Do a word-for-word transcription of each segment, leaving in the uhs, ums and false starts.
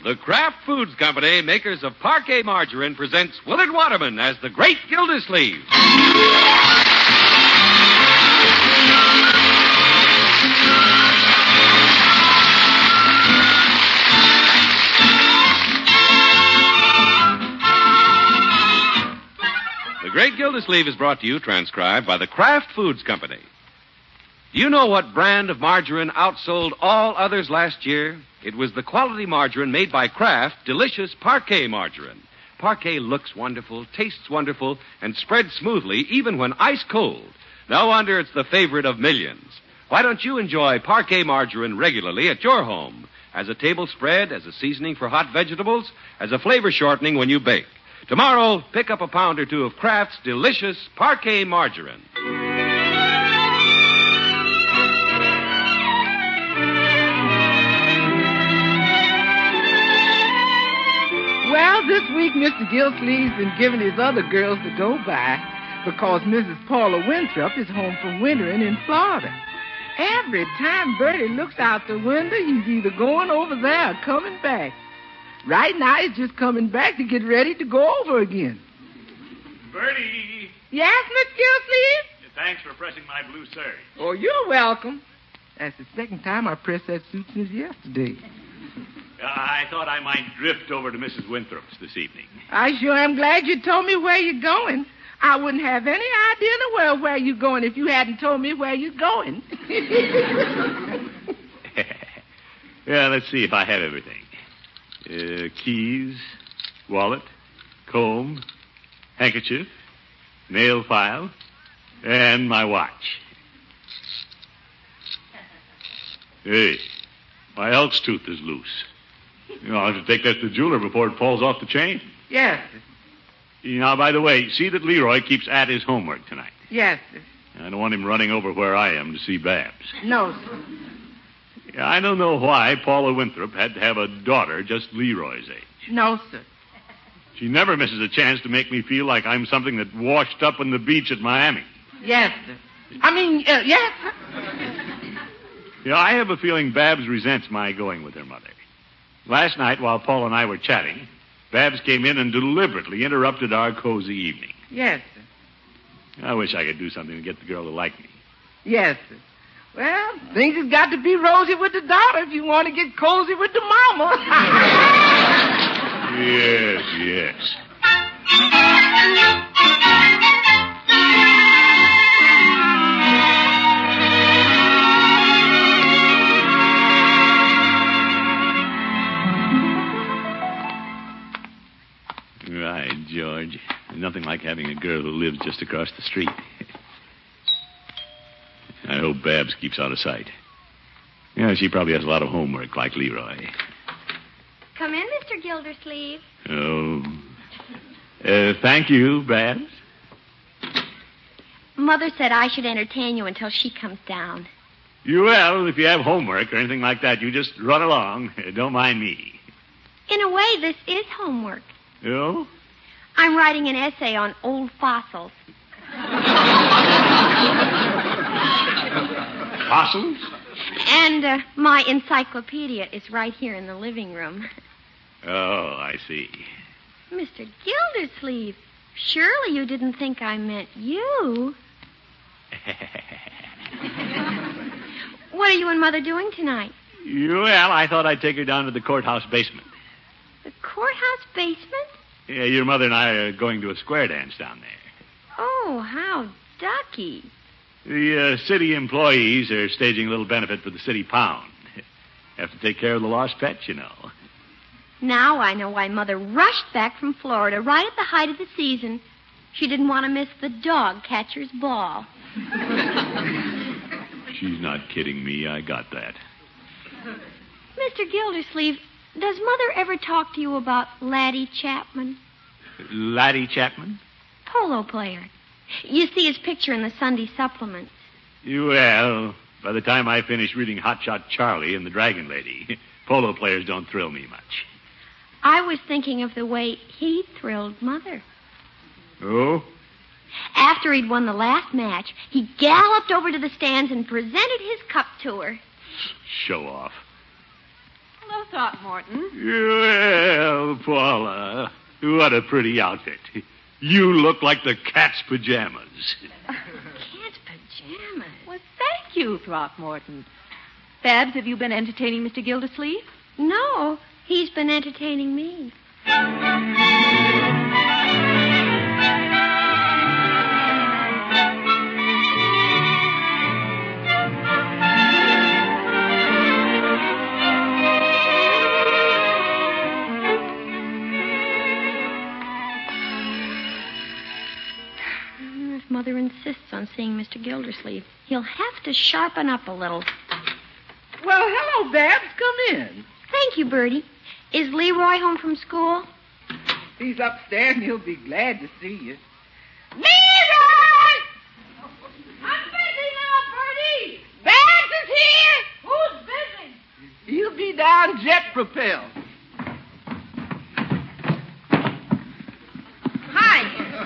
The Kraft Foods Company, makers of Parquet Margarine, presents Willard Waterman as the Great Gildersleeve. The Great Gildersleeve is brought to you, transcribed by the Kraft Foods Company. Do you know what brand of margarine outsold all others last year? It was the quality margarine made by Kraft, delicious Parquet Margarine. Parquet looks wonderful, tastes wonderful, and spreads smoothly even when ice cold. No wonder it's the favorite of millions. Why don't you enjoy Parquet Margarine regularly at your home? As a table spread, as a seasoning for hot vegetables, as a flavor shortening when you bake. Tomorrow, pick up a pound or two of Kraft's delicious Parquet Margarine. Well, this week Mister Gildersleeve's been giving his other girls the go-by because Missus Paula Winthrop is home from wintering in Florida. Every time Bertie looks out the window, he's either going over there or coming back. Right now, he's just coming back to get ready to go over again. Bertie! Yes, Miss Gildersleeve? Thanks for pressing my blue serge. Oh, you're welcome. That's the second time I pressed that suit since yesterday. Uh, I thought I might drift over to Missus Winthrop's this evening. I sure am glad you told me where you're going. I wouldn't have any idea in the world where you're going if you hadn't told me where you're going. Yeah, let's see if I have everything. Uh, keys, wallet, comb, handkerchief, nail file, and my watch. Hey, my elk's tooth is loose. You know, I'll have to take that to the jeweler before it falls off the chain. Yes, sir. Now, by the way, see that Leroy keeps at his homework tonight. Yes, sir. I don't want him running over where I am to see Babs. No, sir. I don't know why Paula Winthrop had to have a daughter just Leroy's age. No, sir. She never misses a chance to make me feel like I'm something that washed up on the beach at Miami. Yes, sir. I mean, uh, yes, sir. Yeah, I have a feeling Babs resents my going with her mother. Last night, while Paul and I were chatting, Babs came in and deliberately interrupted our cozy evening. Yes, sir. I wish I could do something to get the girl to like me. Yes, sir. Well, things has got to be rosy with the daughter if you want to get cozy with the mama. Yes, yes. Right, George. Nothing like having a girl who lives just across the street. I hope Babs keeps out of sight. Yeah, she probably has a lot of homework like Leroy. Come in, Mister Gildersleeve. Oh. Uh, thank you, Babs. Mother said I should entertain you until she comes down. You will, if you have homework or anything like that, you just run along. Don't mind me. In a way, this is homework. Oh? I'm writing an essay on old fossils. Fossils? And uh, my encyclopedia is right here in the living room. Oh, I see. Mister Gildersleeve, surely you didn't think I meant you. What are you and Mother doing tonight? Well, I thought I'd take her down to the courthouse basement. The courthouse basement? Yeah, your mother and I are going to a square dance down there. Oh, how ducky. The uh, city employees are staging a little benefit for the city pound. Have to take care of the lost pets, you know. Now I know why Mother rushed back from Florida right at the height of the season. She didn't want to miss the dog catcher's ball. She's not kidding me. I got that. Mister Gildersleeve, does Mother ever talk to you about Laddie Chapman? Laddie Chapman? Polo player. You see his picture in the Sunday supplements. Well, by the time I finish reading Hot Shot Charlie and the Dragon Lady, polo players don't thrill me much. I was thinking of the way he thrilled Mother. Oh? After he'd won the last match, he galloped over to the stands and presented his cup to her. Show off. Hello, Throckmorton. Well, Paula, what a pretty outfit. You look like the cat's pajamas. Cat's pajamas? Well, thank you, Throckmorton. Babs, have you been entertaining Mister Gildersleeve? No, he's been entertaining me. If Mother insists on seeing Mister Gildersleeve, he'll have to sharpen up a little. Well, hello, Babs. Come in. Thank you, Bertie. Is Leroy home from school? He's upstairs, and he'll be glad to see you. Leroy! I'm busy now, Bertie. Babs is here. Who's busy? He'll be down jet propelled. Hi.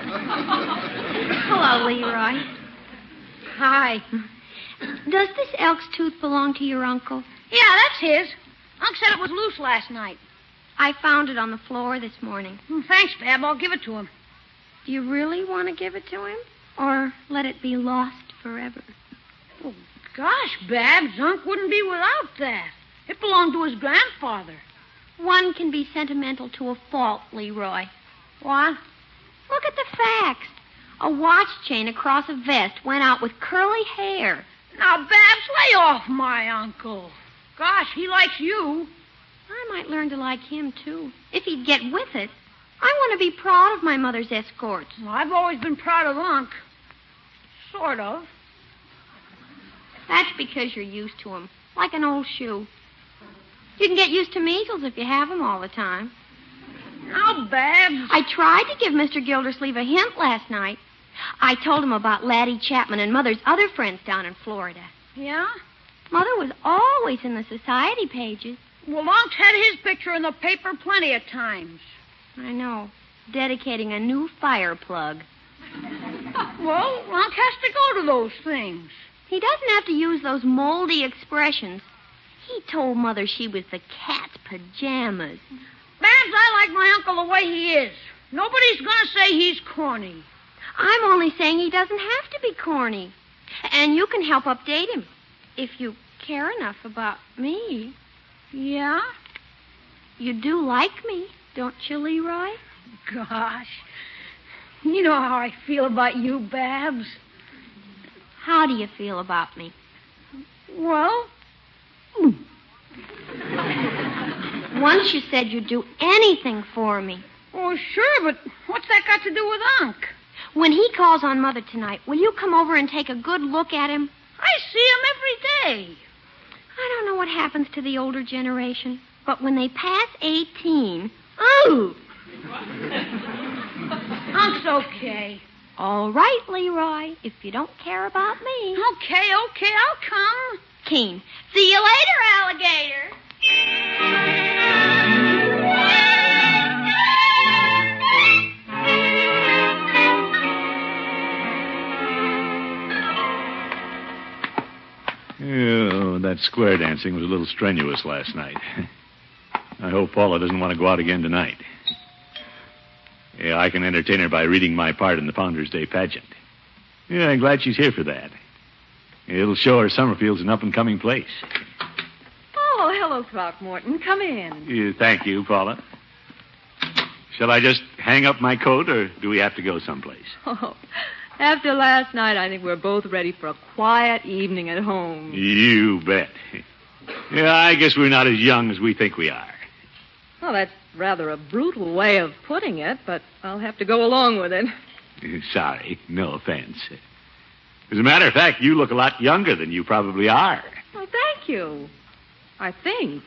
Hello, Leroy. Hi. Does this elk's tooth belong to your uncle? Yeah, that's his. Unc said it was loose last night. I found it on the floor this morning. Hmm, thanks, Bab. I'll give it to him. Do you really want to give it to him? Or let it be lost forever? Oh, gosh, Babs, Unc wouldn't be without that. It belonged to his grandfather. One can be sentimental to a fault, Leroy. What? Look at the facts. A watch chain across a vest went out with curly hair. Now, Babs, lay off my uncle. Gosh, he likes you. I might learn to like him, too, if he'd get with it. I want to be proud of my mother's escorts. Well, I've always been proud of Unc. Sort of. That's because you're used to him, like an old shoe. You can get used to measles if you have them all the time. Now, Babs. I tried to give Mister Gildersleeve a hint last night. I told him about Laddie Chapman and Mother's other friends down in Florida. Yeah? Mother was always in the society pages. Well, Unc's had his picture in the paper plenty of times. I know. Dedicating a new fire plug. Well, Unc has to go to those things. He doesn't have to use those moldy expressions. He told Mother she was the cat's pajamas. Babs, I like my uncle the way he is. Nobody's going to say he's corny. I'm only saying he doesn't have to be corny. And you can help update him if you care enough about me. Yeah? You do like me, don't you, Leroy? Gosh. You know how I feel about you, Babs. How do you feel about me? Well, once you said you'd do anything for me. oh, sure, but what's that got to do with Unc? When he calls on Mother tonight, will you come over and take a good look at him? I see him every day. I don't know what happens to the older generation, but when they pass eighteen, oh! Unc's okay. All right, Leroy, if you don't care about me. Okay, okay, I'll come. Keen. See you later, alligator. Oh, that square dancing was a little strenuous last night. I hope Paula doesn't want to go out again tonight. Yeah, I can entertain her by reading my part in the Founders' Day pageant. Yeah, I'm glad she's here for that. It'll show her Summerfield's an up-and-coming place. Oh, hello, Throckmorton. Come in. Yeah, thank you, Paula. Shall I just hang up my coat, or do we have to go someplace? Oh, after last night, I think we're both ready for a quiet evening at home. You bet. Yeah, I guess we're not as young as we think we are. Well, that's rather a brutal way of putting it, but I'll have to go along with it. Sorry, no offense. As a matter of fact, you look a lot younger than you probably are. Oh, thank you. I think.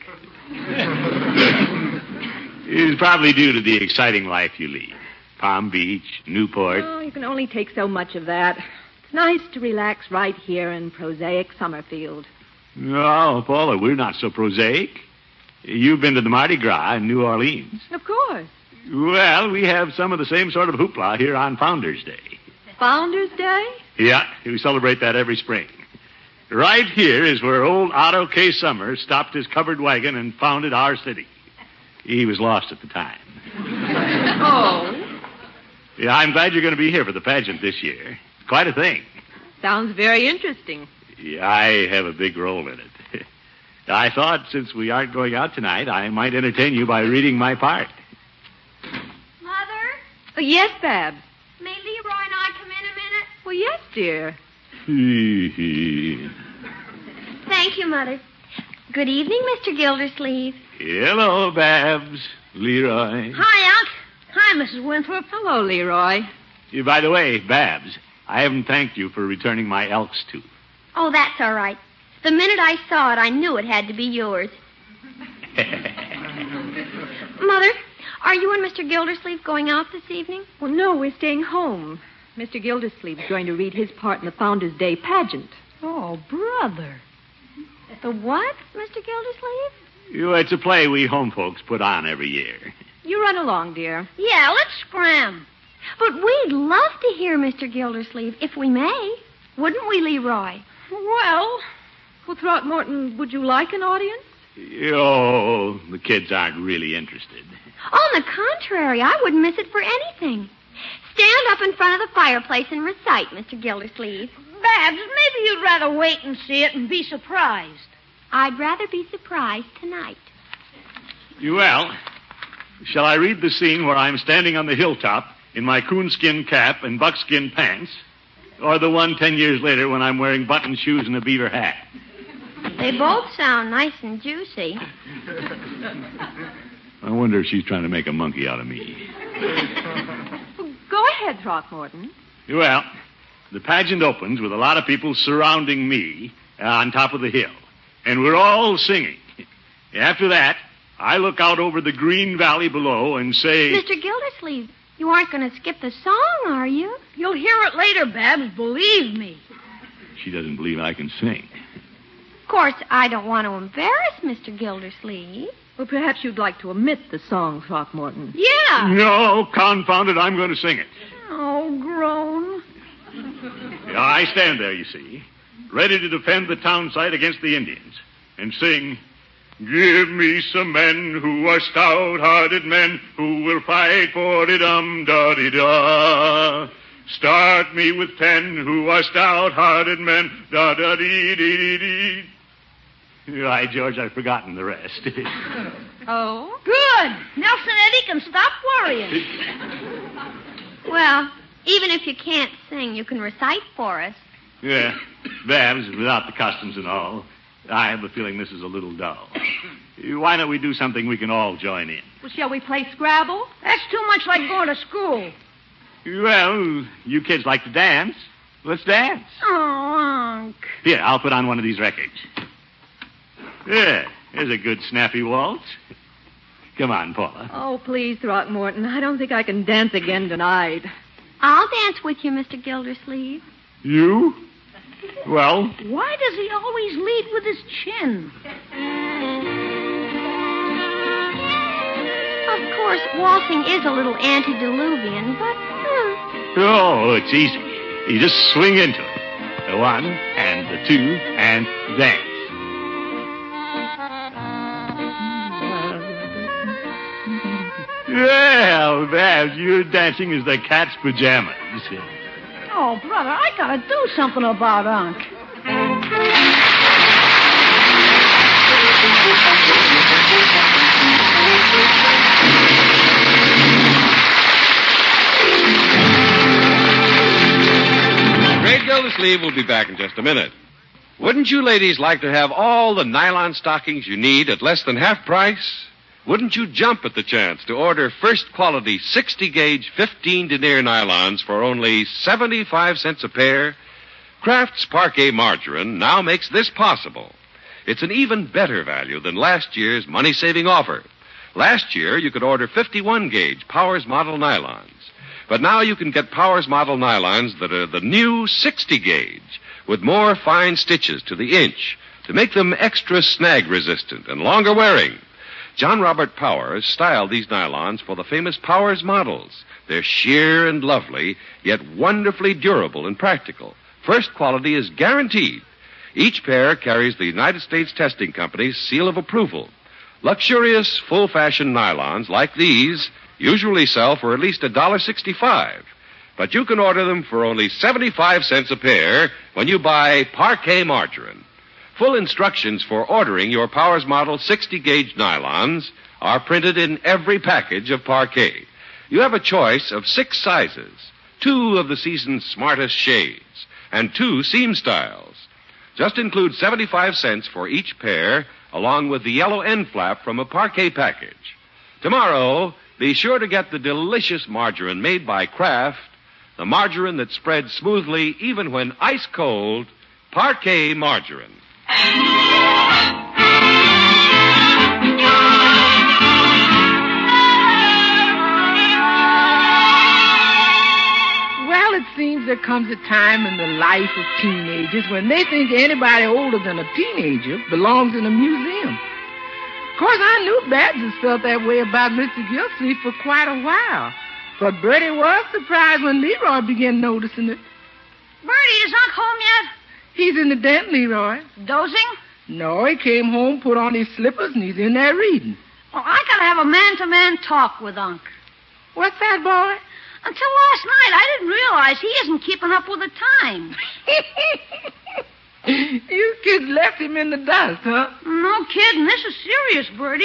It's probably due to the exciting life you lead. Palm Beach, Newport. Oh, you can only take so much of that. It's nice to relax right here in prosaic Summerfield. No, Paula, we're not so prosaic. You've been to the Mardi Gras in New Orleans. Of course. Well, we have some of the same sort of hoopla here on Founders' Day. Founders' Day? Yeah, we celebrate that every spring. Right here is where old Otto K. Summers stopped his covered wagon and founded our city. He was lost at the time. Oh? Yeah, I'm glad you're going to be here for the pageant this year. It's quite a thing. Sounds very interesting. Yeah, I have a big role in it. I thought since we aren't going out tonight, I might entertain you by reading my part. Mother, Oh, yes, Babs. may Leroy and I come in a minute? Well, yes, dear. Thank you, Mother. Good evening, Mister Gildersleeve. Hello, Babs. Leroy. Hi, Unc. Hi, Missus Winthrop. Hello, Leroy. Yeah, by the way, Babs, I haven't thanked you for returning my elk's tooth. Oh, that's all right. The minute I saw it, I knew it had to be yours. Mother, are you and Mister Gildersleeve going out this evening? Well, no, we're staying home. Mister Gildersleeve's going to read his part in the Founders' Day pageant. Oh, brother. The what, Mister Gildersleeve? You, it's a play we home folks put on every year. You run along, dear. Yeah, let's scram. But we'd love to hear Mister Gildersleeve, if we may. Wouldn't we, Leroy? Well, Well, Throckmorton, would you like an audience? Oh, the kids aren't really interested. On the contrary, I wouldn't miss it for anything. Stand up in front of the fireplace and recite, Mister Gildersleeve. Babs, maybe you'd rather wait and see it and be surprised. I'd rather be surprised tonight. Well, shall I read the scene where I'm standing on the hilltop in my coonskin cap and buckskin pants, or the one ten years later when I'm wearing button shoes and a beaver hat? They both sound nice and juicy. I wonder if she's trying to make a monkey out of me. Well, go ahead, Throckmorton. Well, the pageant opens with a lot of people surrounding me on top of the hill, and we're all singing. After that, I look out over the green valley below and say... Mister Gildersleeve, you aren't going to skip the song, are you? You'll hear it later, Babs, believe me. She doesn't believe I can sing. Of course, I don't want to embarrass Mister Gildersleeve. Well, perhaps you'd like to omit the song, Throckmorton. Yeah. No, confound it, I'm going to sing it. Oh, groan. Yeah, I stand there, you see, ready to defend the town site against the Indians, and sing, "Give me some men who are stout-hearted men who will fight for the dum-da-dee-da. Start me with ten who are stout-hearted men, da-da-dee-dee-dee-dee." Right, George, I've forgotten the rest. Oh? Good. Nelson Eddy can stop worrying. Well, even if you can't sing, you can recite for us. Yeah, Babs, without the costumes and all, I have a feeling this is a little dull. Why don't we do something we can all join in? Well, shall we play Scrabble? That's too much like going to school. Well, you kids like to dance. Let's dance. Oh, Unc. Here, I'll put on one of these records. Yeah, there's a good snappy waltz. Come on, Paula. Oh, please, Throckmorton. I don't think I can dance again tonight. I'll dance with you, Mister Gildersleeve. You? Well, Why does he always lead with his chin? Of course, waltzing is a little antediluvian, but... Hmm. oh, it's easy. You just swing into it. The one, and the two, and dance. Well, Babs, you're dancing as the cat's pajamas. Oh, brother, I gotta do something about Unc. Great Gildersleeve will be back in just a minute. Wouldn't you ladies like to have all the nylon stockings you need at less than half price? Wouldn't you jump at the chance to order first quality sixty gauge fifteen denier nylons for only seventy-five cents a pair? Kraft's Parquet Margarine now makes this possible. It's an even better value than last year's money-saving offer. Last year, you could order fifty-one gauge Powers Model nylons. But now you can get Powers Model nylons that are the new sixty gauge with more fine stitches to the inch to make them extra snag-resistant and longer wearing. John Robert Powers styled these nylons for the famous Powers models. They're sheer and lovely, yet wonderfully durable and practical. First quality is guaranteed. Each pair carries the United States Testing Company's seal of approval. Luxurious, full-fashion nylons like these usually sell for at least one dollar sixty-five. But you can order them for only seventy-five cents a pair when you buy Parquet margarine. Full instructions for ordering your Powers Model sixty gauge nylons are printed in every package of Parquet. You have a choice of six sizes, two of the season's smartest shades, and two seam styles. Just include seventy-five cents for each pair, along with the yellow end flap from a Parquet package. Tomorrow, be sure to get the delicious margarine made by Kraft, the margarine that spreads smoothly even when ice cold, Parquet margarine. Well, it seems there comes a time in the life of teenagers when they think anybody older than a teenager belongs in a museum. Of course, I knew Babs has felt that way about Mister Gilsleeve for quite a while. But Bertie was surprised when Leroy began noticing it. Bertie, is Unc home yet? He's in the den, Leroy. Dozing? No, he came home, put on his slippers, and he's in there reading. Well, I gotta have a man-to-man talk with Unc. What's that, boy? Until last night, I didn't realize he isn't keeping up with the times. You kids left him in the dust, huh? No kidding. This is serious, Bertie.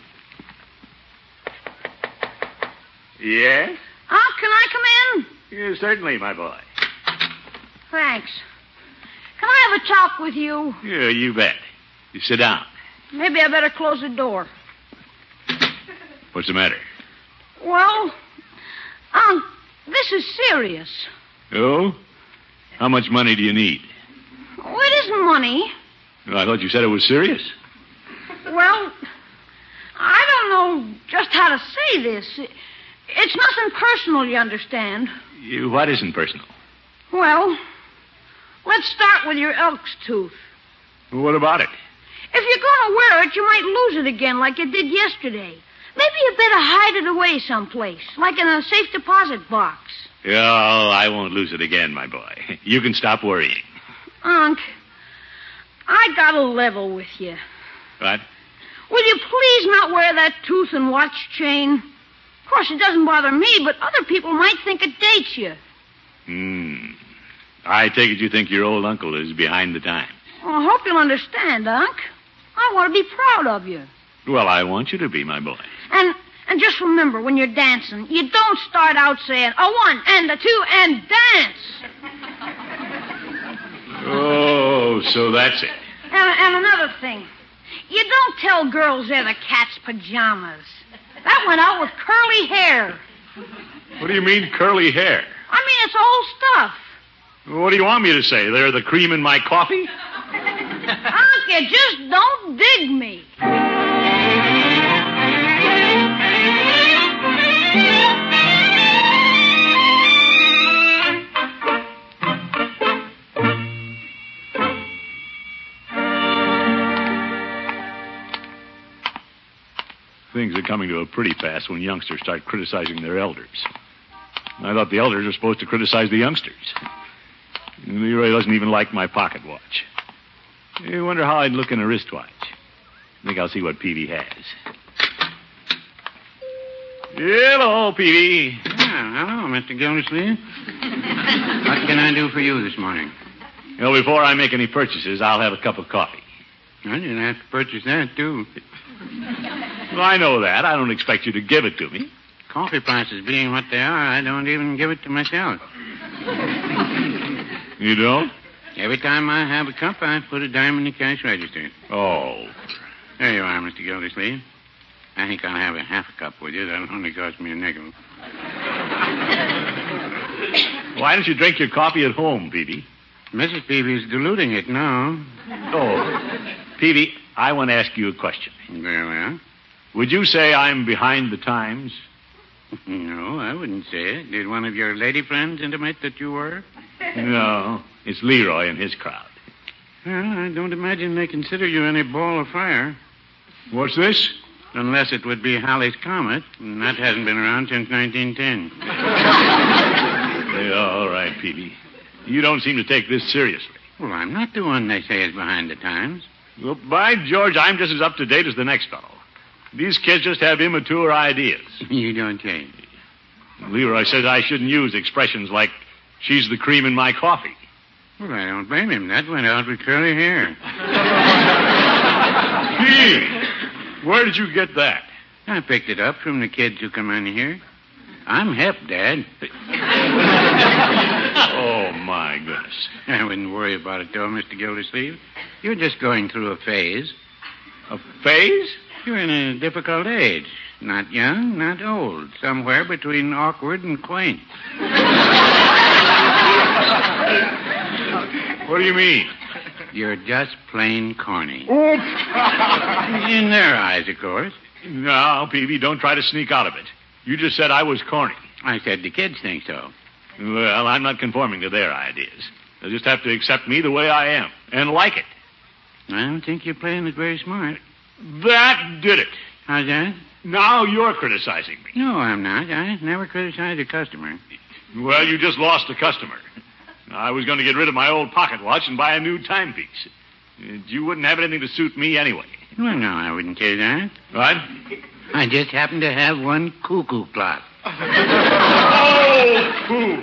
Yes? Unc, can I come in? Yeah, certainly, my boy. Thanks. Can I have a talk with you? Yeah, you bet. You sit down. Maybe I better close the door. What's the matter? Well, Unc, this is serious. Oh? How much money do you need? Oh, it isn't money. Well, I thought you said it was serious. Well, I don't know just how to say this. It's nothing personal, you understand. You, what isn't personal? Well, let's start with your elk's tooth. Well, what about it? If you're going to wear it, you might lose it again like you did yesterday. Maybe you better hide it away someplace, like in a safe deposit box. Oh, I won't lose it again, my boy. You can stop worrying. Unc, I got a level with you. What? Will you please not wear that tooth and watch chain? Of course, it doesn't bother me, but other people might think it dates you. Hmm. I take it you think your old uncle is behind the times. Well, I hope you'll understand, Unc. I want to be proud of you. Well, I want you to be, my boy. And and just remember, when you're dancing, you don't start out saying a one and a two and dance. Oh, so that's it. And, and another thing, you don't tell girls they're the cat's pajamas. That went out with curly hair. What do you mean, curly hair? I mean, it's old stuff. What do you want me to say? They're the cream in my coffee? Unc, you just don't dig me. Things are coming to a pretty pass when youngsters start criticizing their elders. I thought the elders were supposed to criticize the youngsters. Leroy doesn't even like my pocket watch. I wonder how I'd look in a wristwatch. I think I'll see what Peavy has. Hello, Peavy. Ah, hello, Mister Gildersleeve. What can I do for you this morning? Well, before I make any purchases, I'll have a cup of coffee. Well, you'll have to purchase that, too. Well, I know that. I don't expect you to give it to me. Coffee prices being what they are, I don't even give it to myself. You don't? Every time I have a cup, I put a dime in the cash register. Oh. There you are, Mister Gildersleeve. I think I'll have a half a cup with you. That'll only cost me a nickel. Why don't you drink your coffee at home, Peavy? Missus Peavy's diluting it now. Oh. Peavy, I want to ask you a question. Very well. Would you say I'm behind the times? No, I wouldn't say it. Did one of your lady friends intimate that you were? No. It's Leroy and his crowd. Well, I don't imagine they consider you any ball of fire. What's this? Unless it would be Halley's Comet, and that hasn't been around since nineteen ten. Yeah, all right, Peavy. You don't seem to take this seriously. Well, I'm not the one they say is behind the times. Well, by George, I'm just as up to date as the next fellow. These kids just have immature ideas. You don't change. Leroy says I shouldn't use expressions like, she's the cream in my coffee. Well, I don't blame him. That went out with curly hair. Gee, where did you get that? I picked it up from the kids who come in here. I'm hep, Dad. Oh, my goodness. I wouldn't worry about it, though, Mister Gildersleeve. You're just going through a phase. A phase? You're in a difficult age. Not young, not old. Somewhere between awkward and quaint. What do you mean? You're just plain corny. In their eyes, of course. No, Peavy, don't try to sneak out of it. You just said I was corny. I said the kids think so. Well, I'm not conforming to their ideas. They'll just have to accept me the way I am and like it. I don't think you're playing it very smart. That did it. How's that? Now you're criticizing me. No, I'm not. I never criticize a customer. Well, you just lost a customer. I was going to get rid of my old pocket watch and buy a new timepiece. You wouldn't have anything to suit me anyway. Well, no, I wouldn't say that. What? I just happen to have one cuckoo clock. Oh, pooh.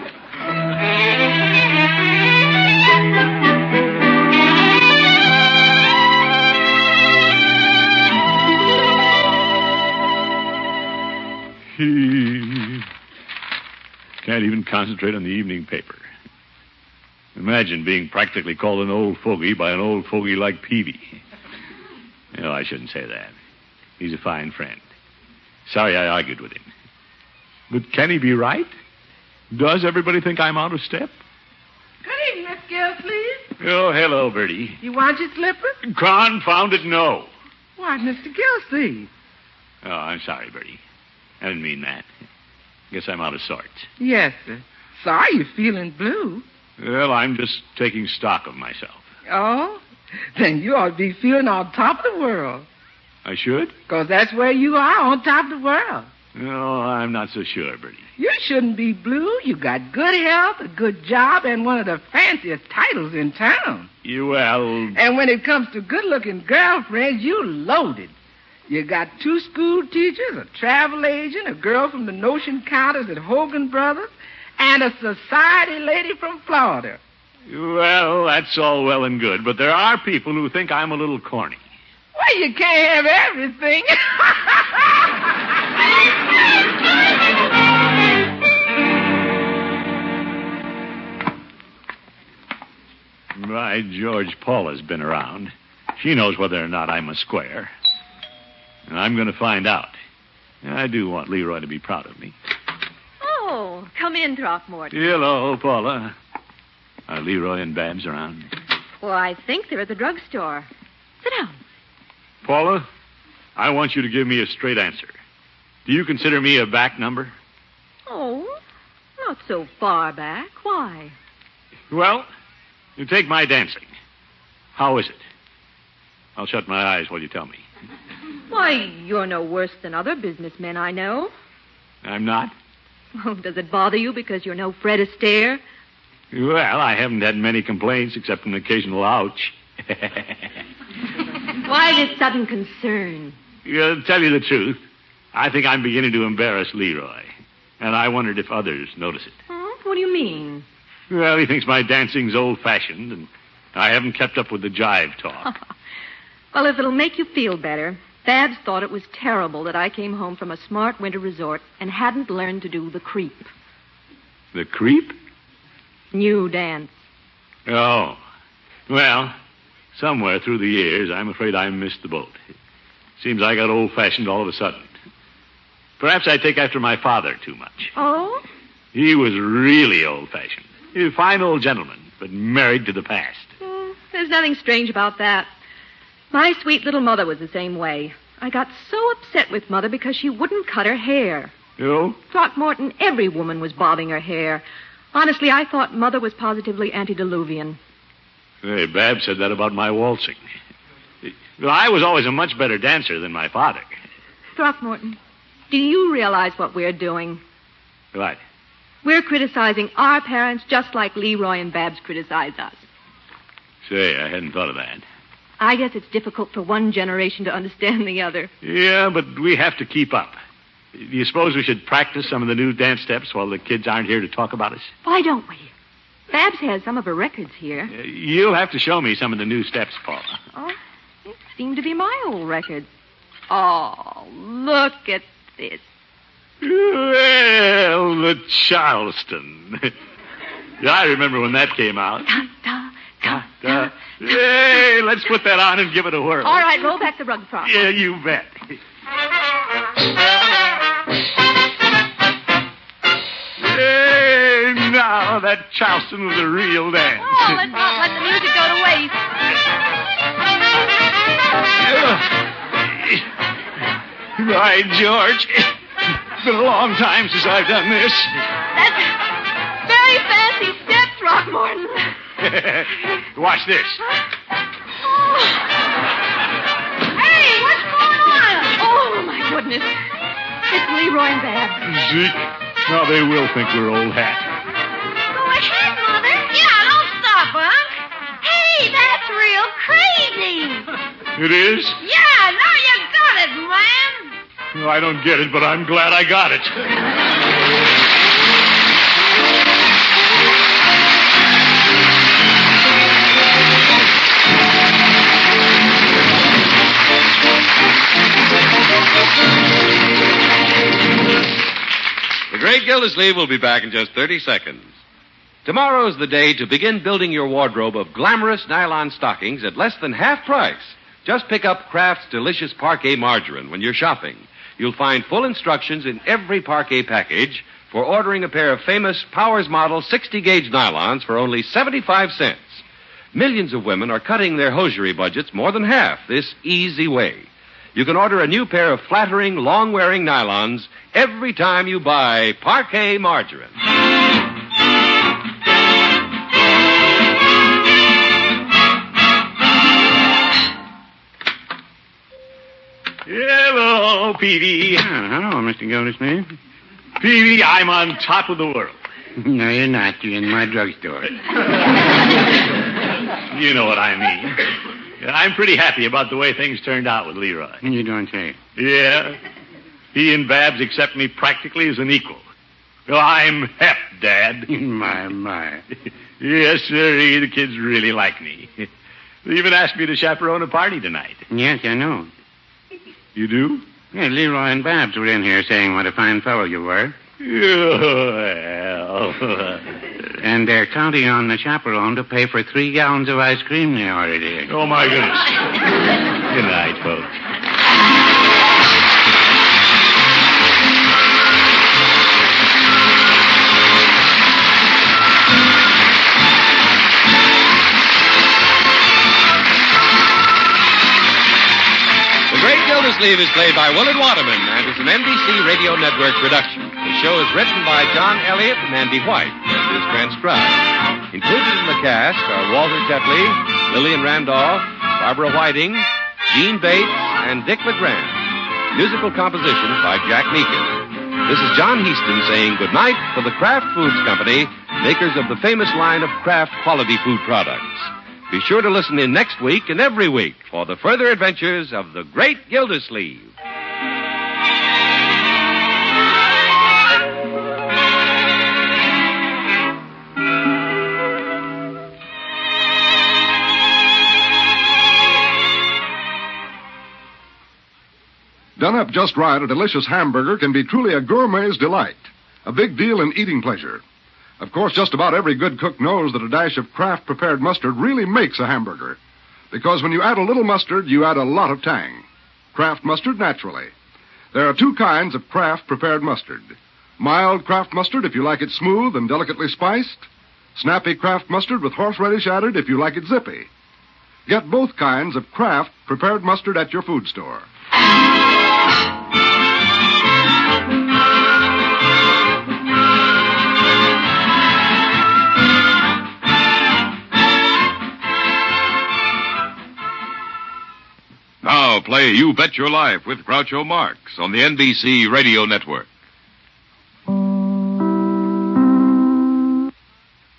Can't even concentrate on the evening paper. Imagine being practically called an old fogey by an old fogey like Peavy. No, I shouldn't say that. He's a fine friend. Sorry I argued with him. But can he be right? Does everybody think I'm out of step? Good evening, Miss Gilsleeve. Oh, hello, Bertie. You want your slippers? Confound it, no. Why, Mister Gilsleeve. Oh, I'm sorry, Bertie. I didn't mean that. Guess I'm out of sorts. Yes, sir. Sorry you're feeling blue. Well, I'm just taking stock of myself. Oh? Then you ought to be feeling on top of the world. I should? Because that's where you are, on top of the world. No, I'm not so sure, Bertie. You shouldn't be blue. You got good health, a good job, and one of the fanciest titles in town. You, well... And when it comes to good-looking girlfriends, you loaded. You got two school teachers, a travel agent, a girl from the Notion counters at Hogan Brothers, and a society lady from Florida. Well, that's all well and good, but there are people who think I'm a little corny. Well, you can't have everything. By George, Paula's been around. She knows whether or not I'm a square. And I'm going to find out. I do want Leroy to be proud of me. Oh, come in, Throckmorton. Hello, Paula. Are Leroy and Babs around? Well, I think they're at the drugstore. Sit down. Paula, I want you to give me a straight answer. Do you consider me a back number? Oh, not so far back. Why? Well, you take my dancing. How is it? I'll shut my eyes while you tell me. Why, you're no worse than other businessmen I know. I'm not? Well, does it bother you because you're no Fred Astaire? Well, I haven't had many complaints except an occasional ouch. Why this sudden concern? To tell you the truth, I think I'm beginning to embarrass Leroy. And I wondered if others notice it. Huh? What do you mean? Well, he thinks my dancing's old-fashioned, and I haven't kept up with the jive talk. Well, if it'll make you feel better, Babs thought it was terrible that I came home from a smart winter resort and hadn't learned to do the creep. The creep? New dance. Oh. Well, somewhere through the years, I'm afraid I missed the boat. Seems I got old-fashioned all of a sudden. Perhaps I take after my father too much. Oh? He was really old-fashioned. He was a fine old gentleman, but married to the past. Mm, there's nothing strange about that. My sweet little mother was the same way. I got so upset with Mother because she wouldn't cut her hair. You? Throckmorton, every woman was bobbing her hair. Honestly, I thought Mother was positively antediluvian. Hey, Babs said that about my waltzing. Well, I was always a much better dancer than my father. Throckmorton, do you realize what we're doing? What? We're criticizing our parents just like Leroy and Babs criticize us. Say, I hadn't thought of that. I guess it's difficult for one generation to understand the other. Yeah, but we have to keep up. Do you suppose we should practice some of the new dance steps while the kids aren't here to talk about us? Why don't we? Babs has some of her records here. Uh, you'll have to show me some of the new steps, Paula. Oh, it seemed to be my old records. Oh, look at this. Well, the Charleston. I remember when that came out. Da, da, da, Da. Hey, let's put that on and give it a whirl. All right, roll back the rug prop. Yeah, you bet. Hey, now that Charleston was a real dance. Oh, let's not let the music go to waste. By George, it's been a long time since I've done this. That's very fancy steps, Throckmorton. Watch this. Hey, what's going on? Oh, my goodness. It's Leroy and Babs. Zeke, now they will think we're old hat. Go ahead, Mother. Yeah, don't stop, Unc. Hey, that's real crazy. It is? Yeah, now you got it, man. No, I don't get it, but I'm glad I got it. The Great Gildersleeve will be back in just thirty seconds. Tomorrow's the day to begin building your wardrobe of glamorous nylon stockings at less than half price. Just pick up Kraft's delicious Parquet margarine when you're shopping. You'll find full instructions in every Parquet package for ordering a pair of famous Powers Model sixty gauge nylons for only seventy-five cents. Millions of women are cutting their hosiery budgets more than half this easy way. You can order a new pair of flattering, long-wearing nylons every time you buy Parquet margarine. Hello, Peavy. Oh, hello, Mister Gildersleeve. Peavy, I'm on top of the world. No, you're not. You're in my drugstore. You know what I mean. I'm pretty happy about the way things turned out with Leroy. You don't say. Yeah. He and Babs accept me practically as an equal. Well, I'm hep, Dad. My, my. Yes, sir. The kids really like me. They even asked me to chaperone a party tonight. Yes, I know. You do? Yeah, Leroy and Babs were in here saying what a fine fellow you were. Well. And they're counting on the chaperone to pay for three gallons of ice cream they ordered here. Oh, my goodness. Good night, folks. The Great Gildersleeve is played by Willard Waterman and is an N B C Radio Network production. The show is written by John Elliott and Andy White and is transcribed. Included in the cast are Walter Tetley, Lillian Randolph, Barbara Whiting, Gene Bates, and Dick LeGrand. Musical composition by Jack Meakin. This is John Heaston saying goodnight for the Kraft Foods Company, makers of the famous line of Kraft quality food products. Be sure to listen in next week and every week for the further adventures of the Great Gildersleeve. Done up just right, a delicious hamburger can be truly a gourmet's delight. A big deal in eating pleasure. Of course, just about every good cook knows that a dash of Kraft prepared mustard really makes a hamburger. Because when you add a little mustard, you add a lot of tang. Kraft mustard, naturally. There are two kinds of Kraft prepared mustard. Mild Kraft mustard if you like it smooth and delicately spiced. Snappy Kraft mustard with horseradish added if you like it zippy. Get both kinds of Kraft prepared mustard at your food store. Now play You Bet Your Life with Groucho Marx on the N B C Radio Network.